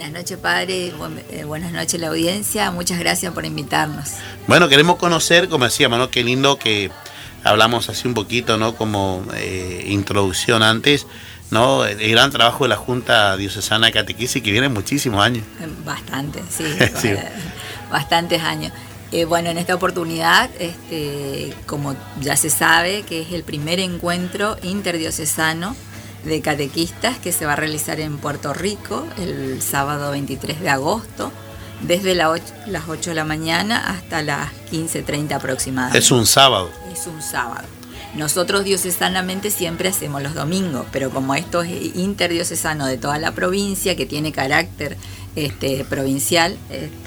Buenas noches, padre. Buenas noches, la audiencia. Muchas gracias por invitarnos. Bueno, queremos conocer, como decíamos, ¿no? Qué lindo que hablamos así un poquito, ¿no? Como introducción antes, ¿no? El gran trabajo de la Junta Diocesana de Catequesis, que viene muchísimos años. Bastante, sí. Sí. Bastantes años. Bueno, en esta oportunidad, como ya se sabe, que es el primer encuentro interdiocesano de catequistas que se va a realizar en Puerto Rico el sábado 23 de agosto, desde las 8 de la mañana hasta las 15:30 aproximadamente. Es un sábado. Es un sábado. Nosotros diocesanamente siempre hacemos los domingos, pero como esto es interdiocesano de toda la provincia, que tiene carácter provincial,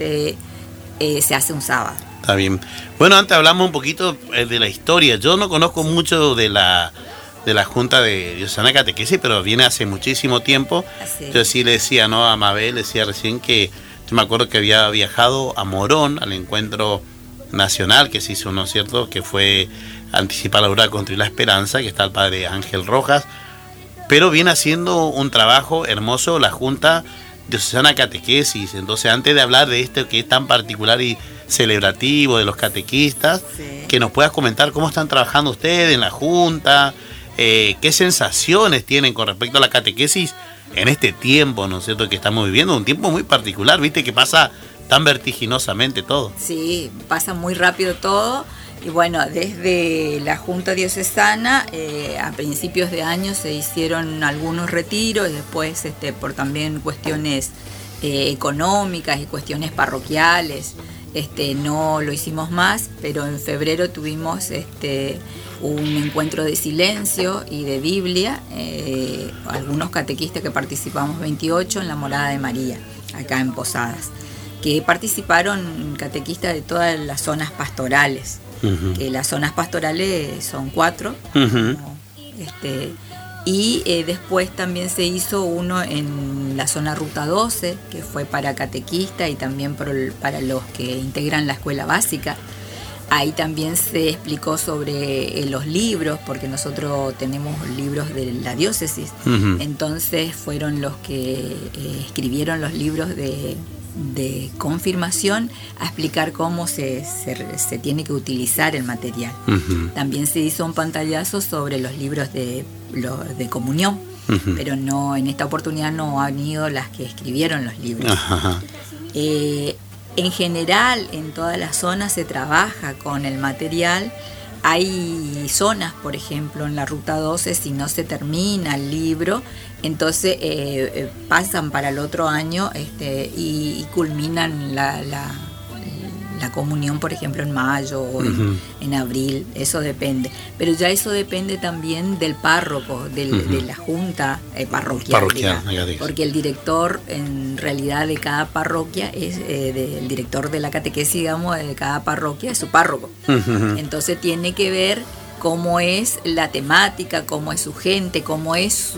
se hace un sábado. Está bien. Bueno, antes hablamos un poquito de la historia. Yo no conozco mucho de la Junta de Diocesana de Catequesis, pero viene hace muchísimo tiempo. Así. Yo sí le decía, ¿no? A Mabel, le decía recién que yo me acuerdo que había viajado a Morón al encuentro nacional que se hizo, ¿no es cierto? Que fue Anticipar la Aurora contra la Esperanza, que está el padre Ángel Rojas, pero viene haciendo un trabajo hermoso la Junta Diocesana de Catequesis. Entonces, antes de hablar de esto que es tan particular y celebrativo de los catequistas, sí, que nos puedas comentar cómo están trabajando ustedes en la Junta, qué sensaciones tienen con respecto a la catequesis en este tiempo, ¿no es cierto?, que estamos viviendo, un tiempo muy particular, viste que pasa tan vertiginosamente todo. Sí, pasa muy rápido todo. Y bueno, desde la Junta Diocesana, a principios de año se hicieron algunos retiros, y después por también cuestiones económicas y cuestiones parroquiales, no lo hicimos más, pero en febrero tuvimos un encuentro de silencio y de Biblia, algunos catequistas que participamos, 28, en la Morada de María, acá en Posadas, que participaron catequistas de todas las zonas pastorales. Uh-huh. Que las zonas pastorales son 4, uh-huh, y después también se hizo uno en la zona Ruta 12, que fue para catequistas y también para los que integran la escuela básica. Ahí también se explicó sobre los libros, porque nosotros tenemos libros de la diócesis, uh-huh, entonces fueron los que escribieron los libros de confirmación a explicar cómo se tiene que utilizar el material. Uh-huh. También se hizo un pantallazo sobre los libros de comunión, uh-huh, pero no, en esta oportunidad no han ido las que escribieron los libros. Uh-huh. En general, en todas las zonas se trabaja con el material. Hay zonas, por ejemplo, en la Ruta 12, si no se termina el libro, entonces pasan para el otro año y culminan la comunión, por ejemplo, en mayo o en abril, eso depende. Pero ya eso depende también del párroco, de la junta parroquial, porque el director, en realidad, de cada parroquia, el director de la catequesis, digamos, de cada parroquia es su párroco. Entonces tiene que ver cómo es la temática, cómo es su gente, cómo es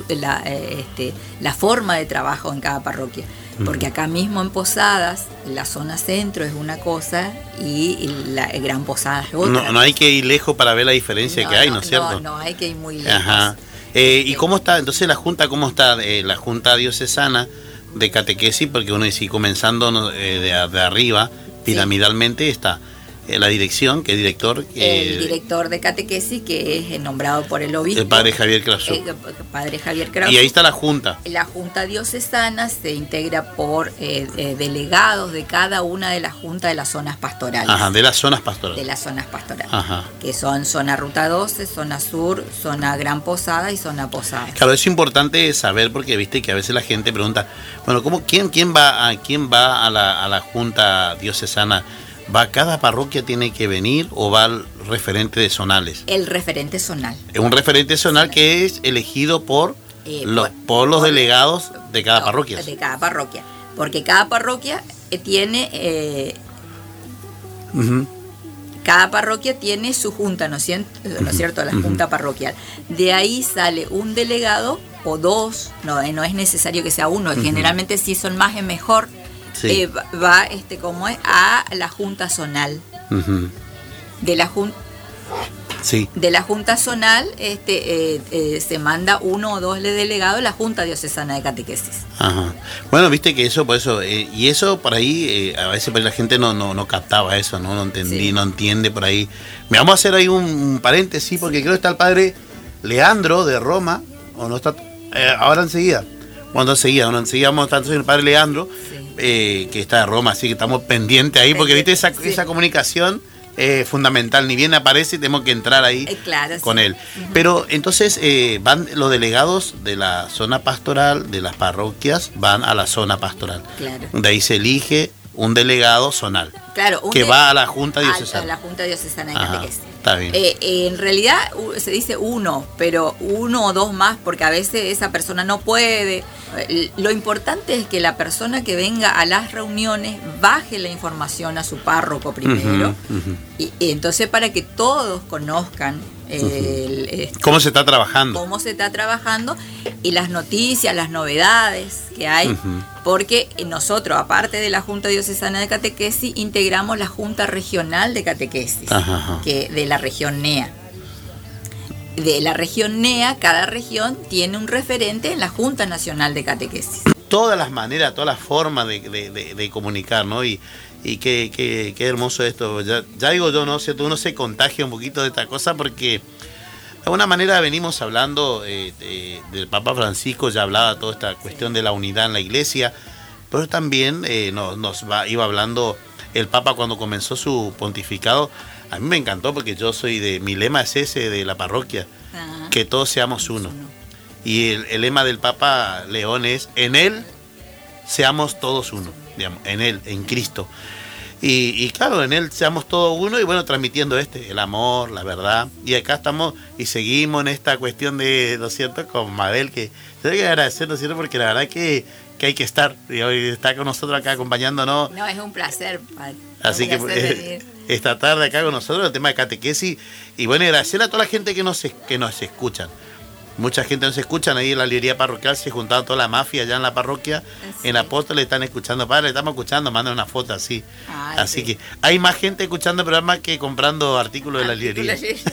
la forma de trabajo en cada parroquia. Porque acá mismo en Posadas, la zona centro es una cosa y la Gran Posada es otra. No hay que ir lejos para ver la diferencia que hay, ¿no es cierto? No hay que ir muy lejos. Ajá. ¿Y cómo está entonces la Junta? ¿Cómo está la Junta Diocesana de Catequesis? Porque uno dice, comenzando de arriba, piramidalmente, sí, está la dirección, que director... el director de catequesis, que es nombrado por el obispo. El padre Javier Krasuk. Padre Javier Krasuk. Y ahí está la Junta. La Junta Diocesana se integra por delegados de cada una de las juntas de las zonas pastorales. Ajá, de las zonas pastorales. De las zonas pastorales. Ajá. Que son zona Ruta 12, zona Sur, zona Gran Posada y zona Posadas. Claro, es importante saber, porque viste que a veces la gente pregunta, bueno, ¿quién va a la Junta Diocesana? ¿Va cada parroquia tiene que venir o va el referente de zonales? El referente zonal. Un referente zonal que es elegido por los delegados de cada parroquia. De cada parroquia. Porque cada parroquia tiene... uh-huh. Cada parroquia tiene su junta, ¿no es cierto? La junta parroquial. De ahí sale un delegado o dos, no es necesario que sea uno, generalmente si son más es mejor. Sí. Va como es a la junta zonal. De la junta. Sí. De la Junta Zonal se manda 1 o 2 delegados a la Junta Diocesana de Catequesis. Ajá. Bueno, viste que eso, por eso, y eso por ahí, a veces por ahí la gente no captaba eso, no entendí, sí. No entiende por ahí. Me vamos a hacer ahí un paréntesis, porque creo que está el padre Leandro de Roma, o no está, ahora enseguida. Cuando enseguida vamos a estar el padre Leandro, sí. Que está de Roma, así que estamos pendientes ahí, porque viste esa comunicación fundamental, ni bien aparece y tenemos que entrar ahí claro, con sí. él. Pero entonces van los delegados de la zona pastoral, de las parroquias, van a la zona pastoral. Claro. De ahí se elige un delegado zonal, claro, que va a la Junta Diocesana. A la Junta Diocesana de Catequesis. Está bien. En realidad se dice 1, pero 1 o 2 más, porque a veces esa persona no puede. Lo importante es que la persona que venga a las reuniones baje la información a su párroco primero, y entonces para que todos conozcan cómo se está trabajando. Cómo se está trabajando y las noticias, las novedades que hay, porque nosotros, aparte de la Junta Diocesana de Catequesis, integramos la Junta Regional de Catequesis, que de la región NEA. De la región NEA, cada región tiene un referente en la Junta Nacional de Catequesis. Todas las maneras, todas las formas de comunicar, ¿no? Y qué hermoso esto. Ya digo yo, ¿no? ¿Cierto? Uno se contagia un poquito de esta cosa porque de alguna manera venimos hablando del Papa Francisco, ya hablaba toda esta cuestión de la unidad en la iglesia, pero también iba hablando el Papa cuando comenzó su pontificado. A mí me encantó porque mi lema es ese de la parroquia, que todos seamos uno. Y el lema del Papa León es, en Él seamos todos uno, digamos, en Él, en Cristo. Y claro, en Él seamos todos uno y bueno, transmitiendo el amor, la verdad. Y acá estamos y seguimos en esta cuestión de, ¿no es cierto?, con Mabel, que tengo que agradecer, ¿no es cierto?, porque la verdad que hay que estar, y hoy está con nosotros acá acompañándonos. No, es un placer, padre. Así que esta tarde acá con nosotros el tema de catequesis y bueno, agradecer a toda la gente que nos escuchan. Mucha gente nos escuchan ahí en la librería parroquial, se juntaron toda la mafia allá en la parroquia, sí. En Apóstoles están escuchando, padre, estamos escuchando, mandan una foto así. Así que hay más gente escuchando el programa que comprando artículos de la librería.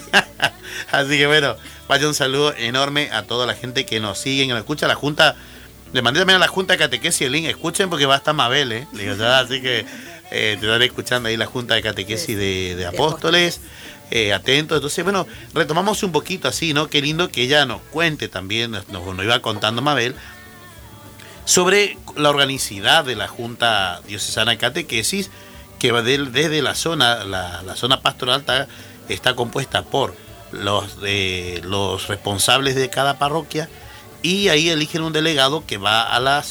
Así que bueno, vaya un saludo enorme a toda la gente que nos sigue, que nos escucha. La Junta, le mandé también a la Junta de Catequesis el link, escuchen porque va a estar Mabel, Le digo, ya, así que te estaré escuchando ahí la Junta de Catequesis de Apóstoles. Atentos, entonces bueno, retomamos un poquito así, ¿no? Qué lindo que ella nos cuente también, nos iba contando Mabel, sobre la organicidad de la Junta Diocesana de Catequesis, que va desde la zona, la zona pastoral está compuesta por los responsables de cada parroquia, y ahí eligen un delegado que va a la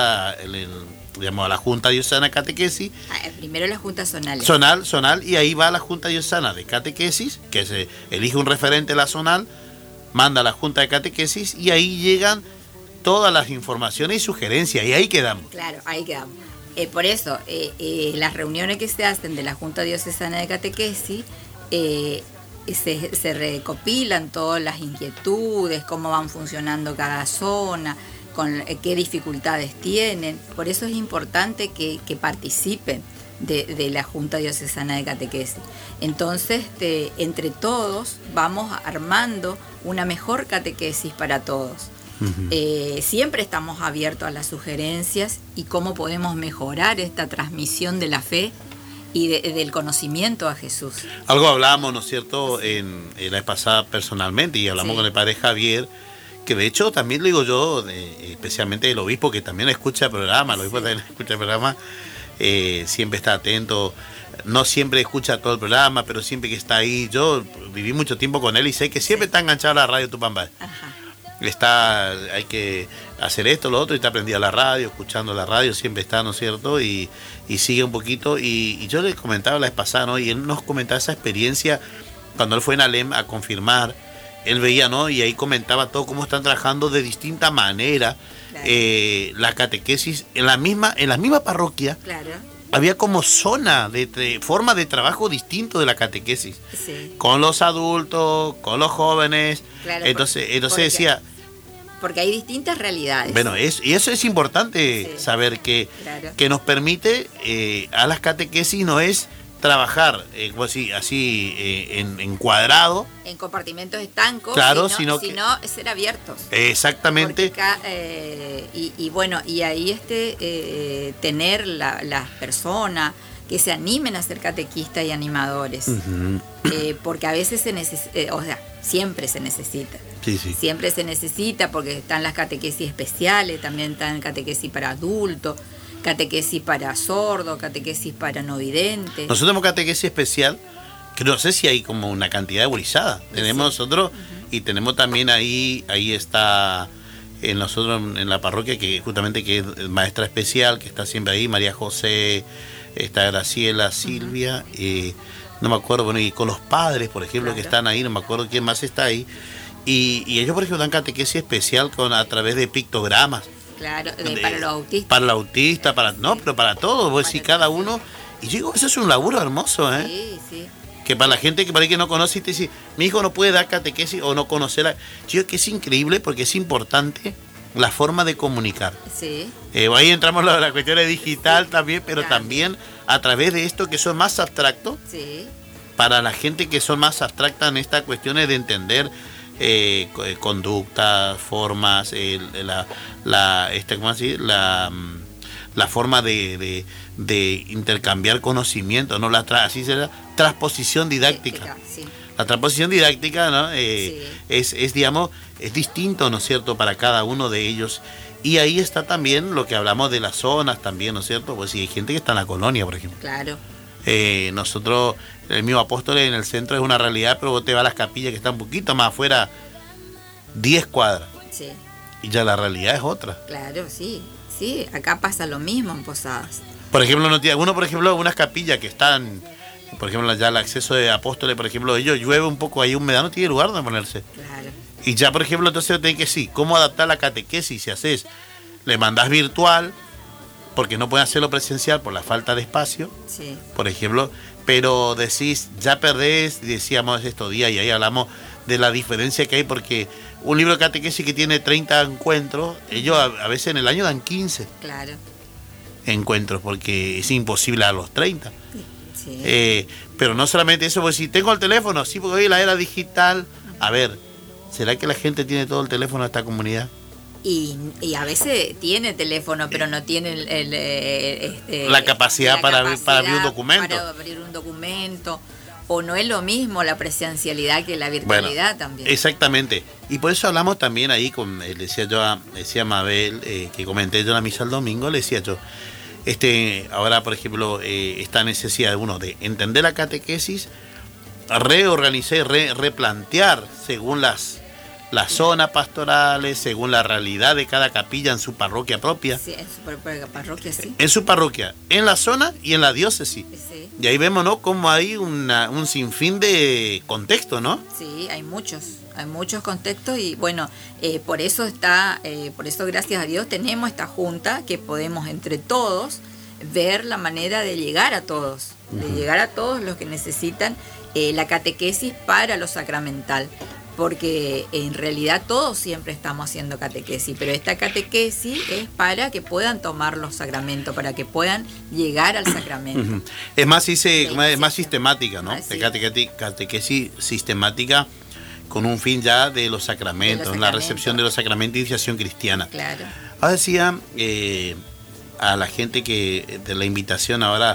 Junta Diocesana de Catequesis. Primero la Junta Zonal. Zonal, y ahí va a la Junta Diocesana de Catequesis, que se elige un referente de la zonal, manda a la Junta de Catequesis, y ahí llegan todas las informaciones y sugerencias, y ahí quedamos. Claro, ahí quedamos. Por eso, las reuniones que se hacen de la Junta Diocesana de Catequesis, se recopilan todas las inquietudes, cómo van funcionando cada zona, con qué dificultades tienen. Por eso es importante que participen de la Junta Diocesana de Catequesis. Entonces, entre todos vamos armando una mejor catequesis para todos. Siempre estamos abiertos a las sugerencias y cómo podemos mejorar esta transmisión de la fe y del conocimiento a Jesús. Algo hablábamos, ¿no es cierto?, en la vez pasada personalmente, y hablamos con el padre Javier, que de hecho también le digo yo, especialmente el obispo que también escucha el programa, siempre está atento, no siempre escucha todo el programa, pero siempre que está ahí, yo viví mucho tiempo con él y sé que siempre está enganchado a la radio Tupambal. Hay que hacer esto, lo otro, y está prendido a la radio, escuchando la radio, siempre está, ¿no es cierto?, y sigue un poquito, y yo le comentaba la vez pasada, ¿no?, y él nos comentaba esa experiencia cuando él fue en Alem a confirmar. Él veía, ¿no?, y ahí comentaba todo cómo están trabajando de distinta manera. Claro. La catequesis en la misma parroquia. Claro. Había como zona forma de trabajo distinto de la catequesis. Sí. Con los adultos, con los jóvenes. Claro, entonces decía, porque hay distintas realidades. Bueno, y eso es importante saber que nos permite a las catequesis, no es trabajar así en cuadrado. En compartimentos estancos, claro, sino ser abiertos. Exactamente. Y ahí tener las personas que se animen a ser catequistas y animadores. Uh-huh. Porque a veces siempre se necesita. Sí, sí. Siempre se necesita porque están las catequesis especiales, también están catequesis para adultos, catequesis para sordos, catequesis para no videntes. Nosotros tenemos catequesis especial, que no sé si hay como una cantidad gurizada. Tenemos nosotros, uh-huh. Y tenemos también ahí está nosotros en la parroquia, que justamente que es maestra especial, que está siempre ahí, María José, está Graciela, Silvia, uh-huh. No me acuerdo, bueno, y con los padres, por ejemplo, claro. Que están ahí, no me acuerdo quién más está ahí. Y ellos, por ejemplo, dan catequesis especial a través de pictogramas. Claro, para los autistas. Para los autistas, pero para todos, vos decís, cada uno. Y yo digo, eso es un laburo hermoso, ¿eh? Sí, sí. Que para la gente que por ahí que no conoce y te dice, mi hijo no puede dar catequesis o no conocerla. Yo digo que es increíble porque es importante la forma de comunicar. Sí. Ahí entramos en la cuestión digital, sí, también, pero claro. También a través de esto que son más abstractos. Sí. Para la gente que son más abstractas en estas cuestiones de entender conductas, formas, la forma de intercambiar conocimiento, ¿no? Así será, transposición didáctica. Sí. La transposición didáctica, ¿no? Sí. es distinto, ¿no es cierto?, para cada uno de ellos. Y ahí está también lo que hablamos de las zonas también, ¿no es cierto? Pues si hay gente que está en la colonia, por ejemplo. Claro. Nosotros, el mismo Apóstoles en el centro es una realidad, pero vos te vas a las capillas que están un poquito más afuera, 10 cuadras. Sí. Y ya la realidad es otra. Claro, sí. Sí, acá pasa lo mismo en Posadas. Por ejemplo, algunas capillas que están, por ejemplo, ya el acceso de Apóstoles, por ejemplo, ellos llueve un poco, hay humedad, no tiene lugar donde ponerse. Claro. Y ya, por ejemplo, entonces tenés que sí, ¿cómo adaptar la catequesis? Si haces, le mandás virtual, porque no pueden hacerlo presencial por la falta de espacio, sí. Por ejemplo, pero decís, ya perdés, decíamos estos días, y ahí hablamos de la diferencia que hay, porque un libro de catequesis que tiene 30 encuentros, ellos a veces en el año dan 15 claro. encuentros, porque es imposible a los 30. Sí. Pero no solamente eso, pues si tengo el teléfono, sí, porque hoy la era digital, a ver, ¿será que la gente tiene todo el teléfono de esta comunidad? Y a veces tiene teléfono, pero no tiene la capacidad para abrir un documento. Para abrir un documento. O no es lo mismo la presencialidad que la virtualidad, bueno, también. Exactamente. Y por eso hablamos también ahí, decía Mabel, que comenté yo en la misa el domingo, le decía yo, ahora por ejemplo, esta necesidad de entender la catequesis, reorganizar y replantear según las zonas pastorales, según la realidad de cada capilla en su parroquia propia. Sí, en su parroquia, sí. En su parroquia, en la zona y en la diócesis. Sí. Y ahí vemos, ¿no?, cómo hay un sinfín de contextos, ¿no? Sí, hay muchos contextos y bueno, por eso gracias a Dios tenemos esta junta que podemos entre todos ver la manera de llegar a todos, uh-huh. De llegar a todos los que necesitan la catequesis para lo sacramental. Porque en realidad todos siempre estamos haciendo catequesis, pero esta catequesis es para que puedan tomar los sacramentos, para que puedan llegar al sacramento. Es más, es más sistemática, ¿no? Sí. Catequesis sistemática con un fin ya de los sacramentos, la recepción de los sacramentos y iniciación cristiana. Claro. Ahora decía a la gente que de la invitación ahora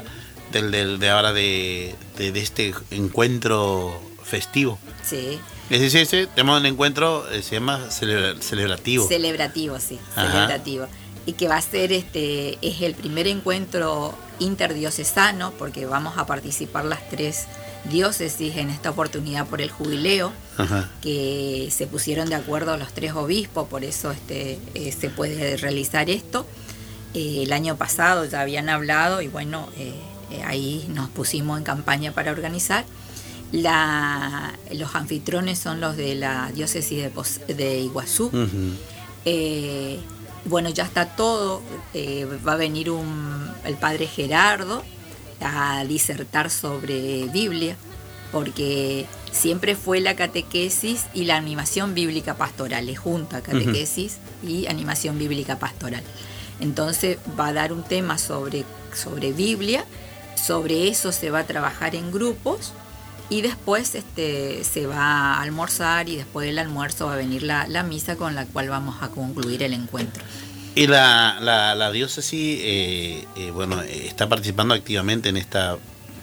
de este encuentro festivo. Sí. Es decir, tenemos un encuentro, se llama celebrativo. Celebrativo, sí, ajá. Celebrativo. Y que va a ser es el primer encuentro interdiocesano, porque vamos a participar las 3 diócesis en esta oportunidad por el jubileo, ajá. Que se pusieron de acuerdo los 3 obispos, por eso se puede realizar esto. El año pasado ya habían hablado y bueno, ahí nos pusimos en campaña para organizar. Los anfitriones son los de la diócesis de Iguazú. Uh-huh. Bueno, ya está todo. Va a venir el padre Gerardo a disertar sobre Biblia, porque siempre fue la catequesis y la animación bíblica pastoral, es junta catequesis uh-huh. y animación bíblica pastoral. Entonces va a dar un tema sobre Biblia Sobre eso se va a trabajar en grupos y después se va a almorzar y después del almuerzo va a venir la misa con la cual vamos a concluir el encuentro. Y la diócesis, bueno, está participando activamente en esta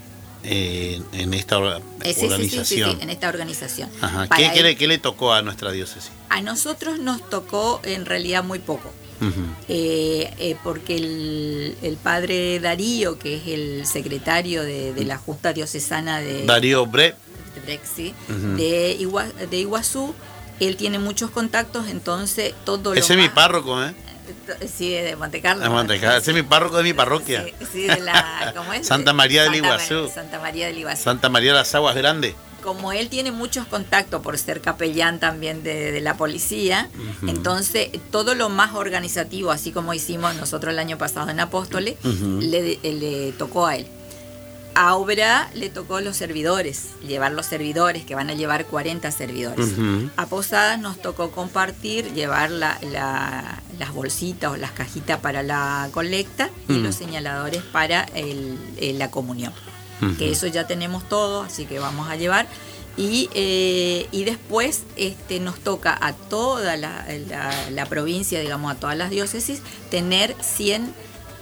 organización. Sí, en esta organización. Ajá. ¿Qué le tocó a nuestra diócesis? A nosotros nos tocó en realidad muy poco. Uh-huh. Porque el padre Darío, que es el secretario de la Junta Diocesana de Darío Brecht, sí, uh-huh, de Iguazú, él tiene muchos contactos, entonces todo ese es mi párroco, ¿eh? Sí, de Montecarlo. De Montecarlo, ese es mi párroco de mi parroquia. Sí, de la, ¿cómo es? Santa María del Iguazú. Santa María del Iguazú. Santa María de las Aguas Grandes. Como él tiene muchos contactos por ser capellán también de la policía, uh-huh, entonces todo lo más organizativo, así como hicimos nosotros el año pasado en Apóstoles, uh-huh, le tocó a él. A Obra le tocó los servidores, llevar los servidores, que van a llevar 40 servidores. Uh-huh. A Posadas nos tocó compartir, llevar las bolsitas o las cajitas para la colecta, uh-huh, y los señaladores para la comunión. Uh-huh. Que eso ya tenemos todo, así que vamos a llevar. Y después nos toca a toda la provincia, digamos, a todas las diócesis, tener 100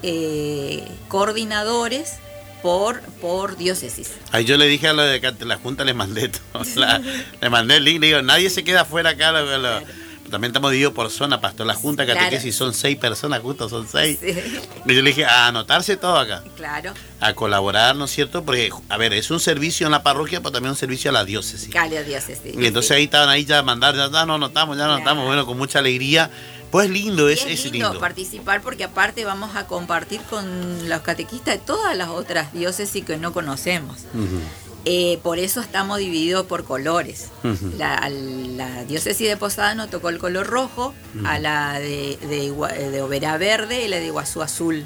coordinadores por diócesis. Ahí yo le dije a la Junta, les mandé todo, le mandé el link, le digo, nadie se queda afuera acá. Claro. También estamos divididos por zona, pastor. La Junta Catequesis, claro, son 6 personas, justo son 6. Sí. Y yo le dije, a anotarse todo acá. Claro. A colaborar, ¿no es cierto? Porque, a ver, es un servicio en la parroquia, pero también un servicio a la diócesis. Claro, diócesis. Y entonces ahí estaban ahí ya a mandar, ya nos anotamos, claro, bueno, con mucha alegría. Pues lindo, es lindo participar, porque aparte vamos a compartir con los catequistas de todas las otras diócesis que no conocemos. Uh-huh. Por eso estamos divididos por colores. Uh-huh. A la diócesis de Posadas nos tocó el color rojo, uh-huh, a la de Oberá verde y la de Iguazú azul.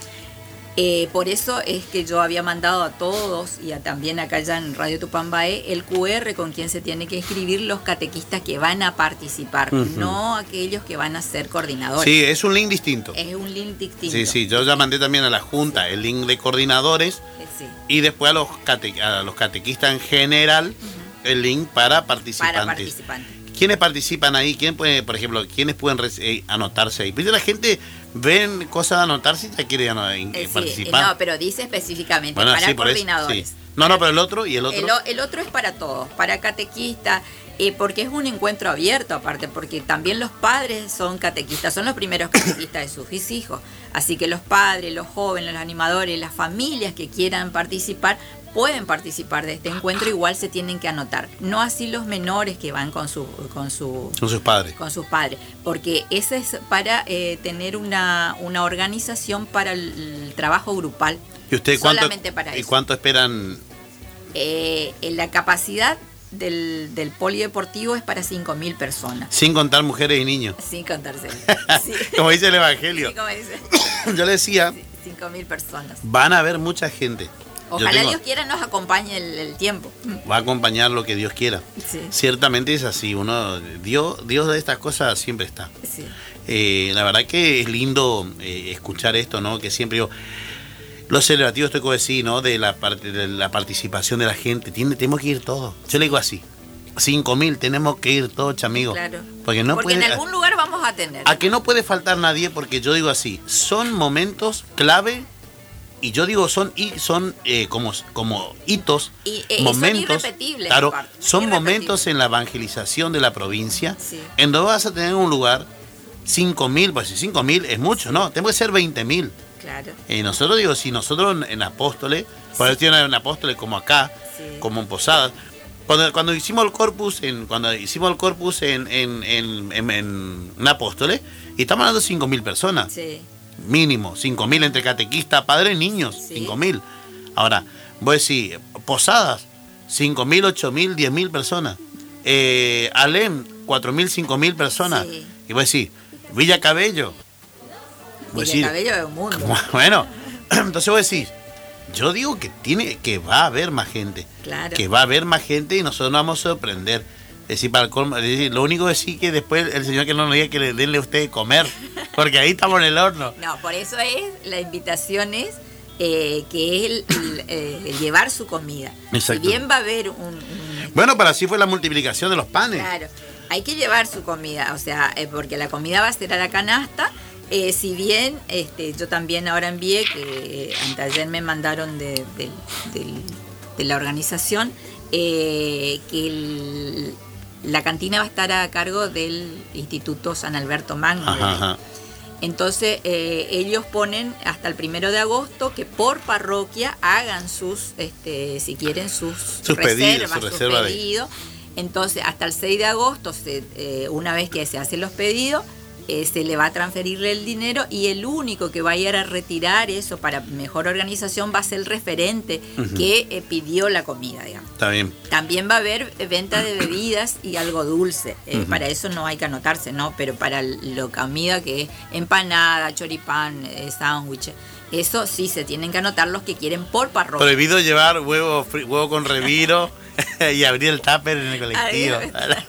Por eso es que yo había mandado a todos y también acá ya en Radio Tupambaé el QR con quien se tiene que inscribir los catequistas que van a participar, uh-huh, no aquellos que van a ser coordinadores. Sí, es un link distinto. Es un link distinto. Sí, yo ya mandé también a la Junta el link de coordinadores, sí, y después a los catequistas en general, uh-huh, el link para participantes. ¿Quiénes participan ahí? ¿Quién puede, por ejemplo, quiénes pueden anotarse ahí? Porque la gente ven cosas de anotarse y ya quiere participar. No, pero dice específicamente, bueno, para coordinadores. Sí. No, pero el otro y el otro. El otro es para todos, para catequistas, porque es un encuentro abierto aparte, porque también los padres son catequistas, son los primeros catequistas de sus hijos. Así que los padres, los jóvenes, los animadores, las familias que quieran participar, pueden participar de este encuentro, igual se tienen que anotar. No así los menores que van con sus padres. Con sus padres, porque ese es para tener una organización para el trabajo grupal. ¿Y usted solamente para eso? ¿Y cuánto esperan? La capacidad del polideportivo es para 5.000 personas. Sin contar mujeres y niños. Sin contarse. Sí. Como dice el Evangelio. Sí, como dice. Yo le decía, 5.000 personas. Van a haber mucha gente. Ojalá Dios quiera nos acompañe el tiempo. Va a acompañar lo que Dios quiera. Sí. Ciertamente es así. Dios de estas cosas siempre está. Sí. La verdad que es lindo escuchar esto, ¿no? Que siempre digo, los celebrativos, tengo que decir, ¿no? De la participación de la gente. Tenemos que ir todos. Yo le digo así. 5.000 tenemos que ir todos, chamigos. Claro. Porque en algún lugar vamos a tener. A que no puede faltar nadie, porque yo digo así, son momentos clave. Y yo digo, son como hitos, momentos, son irrepetibles. Claro, son momentos en la evangelización de la provincia, sí, en donde vas a tener un lugar, 5.000, pues 5.000 es mucho, ¿no? Tengo que ser 20.000. Claro. Nosotros digo, si nosotros en Apóstoles, sí, por eso tienen en Apóstoles como acá, sí, como en Posadas, cuando hicimos el corpus en Apóstoles, y estamos hablando de 5.000 personas. Sí. Mínimo, 5.000 entre catequista, padre y niños, sí, 5.000. Ahora, voy a decir, Posadas, 5.000, 8.000, 10.000 personas. Alem, 4.000, 5.000 personas. Sí. Y voy a decir, Villa Cabello. Cabello es un mundo. Bueno, entonces voy a decir, yo digo que va a haber más gente. Claro. Que va a haber más gente y nosotros nos vamos a sorprender. Es decir, lo único es decir que después el Señor que no nos diga que le denle a usted de comer, porque ahí estamos en el horno. No, por eso la invitación es que es el llevar su comida. Si bien va a haber Bueno, pero así fue la multiplicación de los panes. Claro, hay que llevar su comida, o sea, porque la comida va a ser a la canasta. Si bien yo también ahora envié, que anteayer me mandaron de la organización, que la cantina va a estar a cargo del Instituto San Alberto Magno. Ajá. Entonces ellos ponen hasta el 1 de agosto que por parroquia hagan sus, si quieren, sus reservas, sus pedidos. Entonces hasta el 6 de agosto, una vez que se hacen los pedidos, se le va a transferirle el dinero, y el único que va a ir a retirar eso para mejor organización va a ser el referente que pidió la comida, digamos. Está bien. También va a haber venta de bebidas y algo dulce. Para eso no hay que anotarse, ¿no? Pero para la comida que es empanada, choripán, sándwich, eso sí se tienen que anotar los que quieren por parroquia. Prohibido llevar huevo con reviro y abrir el tupper en el colectivo.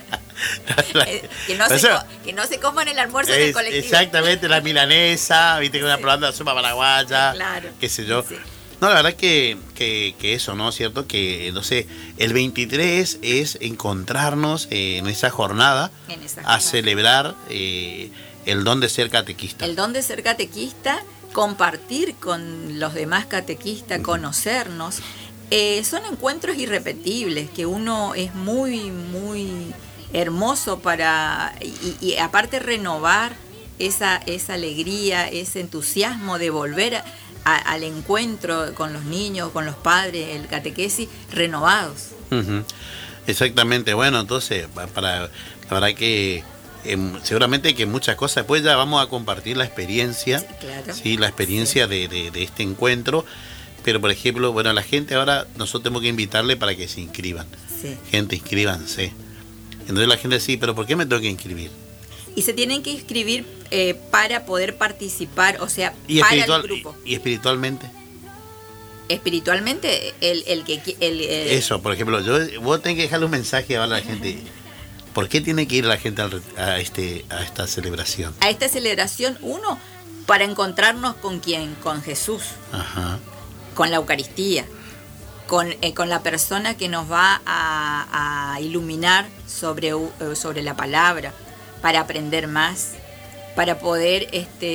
Que no se coman el almuerzo en el colectivo. Exactamente, la milanesa, viste que una probando la sopa paraguaya, claro, qué sé yo. Sí. No, la verdad que eso, ¿no? Cierto que, entonces, el 23 es encontrarnos en esa jornada, a celebrar el don de ser catequista. El don de ser catequista, compartir con los demás catequistas, conocernos. Son encuentros irrepetibles, que uno es muy, muy hermoso y aparte renovar esa alegría, ese entusiasmo de volver al encuentro con los niños, con los padres, el catequesis, renovados. Exactamente. Bueno, entonces, la verdad que seguramente que muchas cosas, pues ya vamos a compartir la experiencia, sí, claro, ¿sí? La experiencia de este encuentro. Pero, por ejemplo, bueno, la gente ahora, nosotros tenemos que invitarle para que se inscriban. Sí. Gente, inscríbanse. Entonces la gente sí, pero ¿por qué me tengo que inscribir? Y se tienen que inscribir para poder participar, o sea, para el grupo. ¿Y espiritualmente? Espiritualmente, eso, por ejemplo, vos tenés que dejarle un mensaje a la gente. ¿Por qué tiene que ir la gente a esta celebración? A esta celebración, uno, para encontrarnos con quién, con Jesús. Ajá. Con la Eucaristía, con la persona que nos va a iluminar sobre la palabra, para aprender más, para poder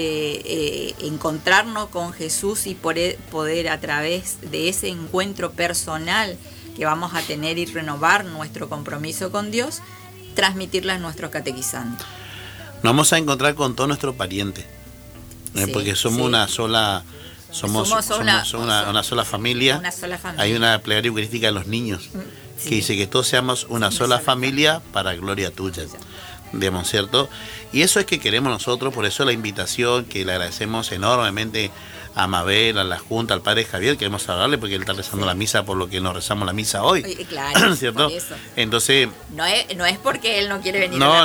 encontrarnos con Jesús y poder a través de ese encuentro personal que vamos a tener y renovar nuestro compromiso con Dios, transmitirla a nuestros catequizantes. Nos vamos a encontrar con todos nuestros parientes, porque somos una sola... Somos una sola familia. Una sola familia. Hay una plegaria eucarística de los niños que dice que todos seamos una sola familia para gloria tuya. Digamos, ¿cierto? Y eso es que queremos nosotros, por eso la invitación, que le agradecemos enormemente a Mabel, a la Junta, al Padre Javier, queremos hablarle porque él está rezando la misa por lo que nos rezamos la misa hoy. Claro, ¿cierto? Entonces... No es porque él no quiere venir no,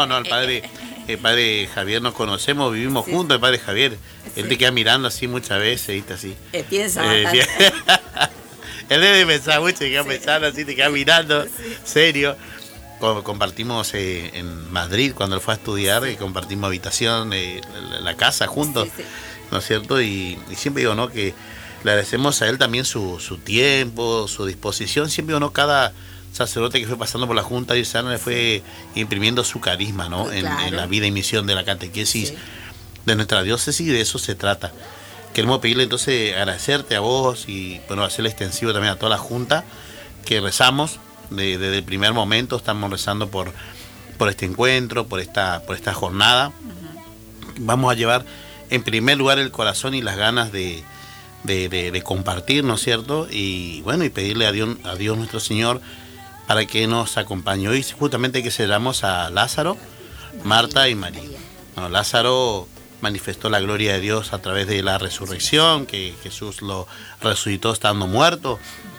el Padre Javier nos conocemos, vivimos juntos, el Padre Javier. Él te queda mirando así muchas veces, ¿viste? Así. Piensa Él debe pensar mucho, te queda pensando así, te queda mirando, serio. Compartimos en Madrid cuando él fue a estudiar, y compartimos habitación, la casa juntos, ¿no es cierto? Y siempre digo, ¿no? Que le agradecemos a él también su tiempo, su disposición. Siempre digo, ¿no? Cada sacerdote que fue pasando por la Junta Diocesana le fue imprimiendo su carisma, ¿no? Claro. En la vida y misión de la catequesis de nuestra diócesis, y de eso se trata. Queremos pedirle entonces, agradecerte a vos y bueno, hacerle extensivo también a toda la Junta, que rezamos desde el primer momento, estamos rezando por este encuentro, por esta jornada. Vamos a llevar en primer lugar el corazón y las ganas de compartir, ¿no es cierto? Y bueno, y pedirle a Dios nuestro Señor para que nos acompañe. Hoy justamente que celebramos a Lázaro, Marta y María. No, Lázaro manifestó la gloria de Dios a través de la resurrección, que Jesús lo resucitó estando muerto.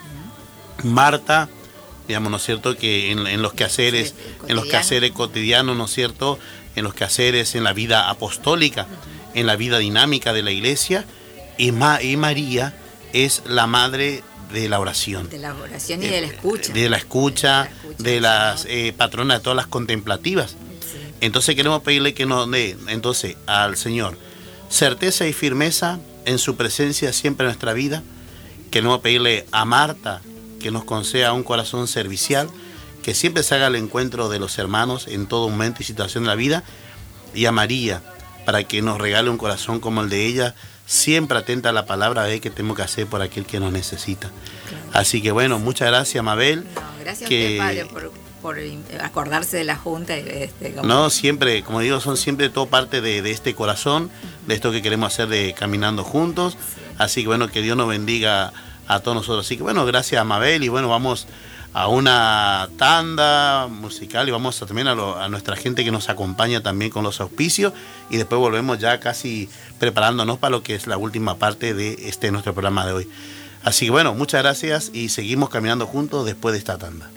Marta, digamos, ¿no es cierto?, que en los quehaceres, cotidianos, ¿no es cierto?, en los quehaceres, en la vida apostólica, en la vida dinámica de la Iglesia, y María es la madre de la oración. De la oración y de la escucha. De la escucha, de las patronas de todas las contemplativas. Sí. Entonces queremos pedirle que nos dé entonces al Señor certeza y firmeza en su presencia siempre en nuestra vida. Queremos pedirle a Marta que nos conceda un corazón servicial, que siempre se haga el encuentro de los hermanos en todo momento y situación de la vida, y a María para que nos regale un corazón como el de ella, siempre atenta a la palabra de que tenemos que hacer por aquel que nos necesita. Claro. Así que bueno, muchas gracias, Mabel. No, gracias a usted, padre, por acordarse de la Junta. No, siempre, como digo, son siempre todo parte de este corazón, de esto que queremos hacer de Caminando Juntos. Sí. Así que bueno, que Dios nos bendiga a todos nosotros. Así que bueno, gracias a Mabel, y bueno, vamos a una tanda musical y vamos también a nuestra gente que nos acompaña también con los auspicios, y después volvemos ya casi preparándonos para lo que es la última parte de nuestro programa de hoy. Así que bueno, muchas gracias y seguimos caminando juntos después de esta tanda.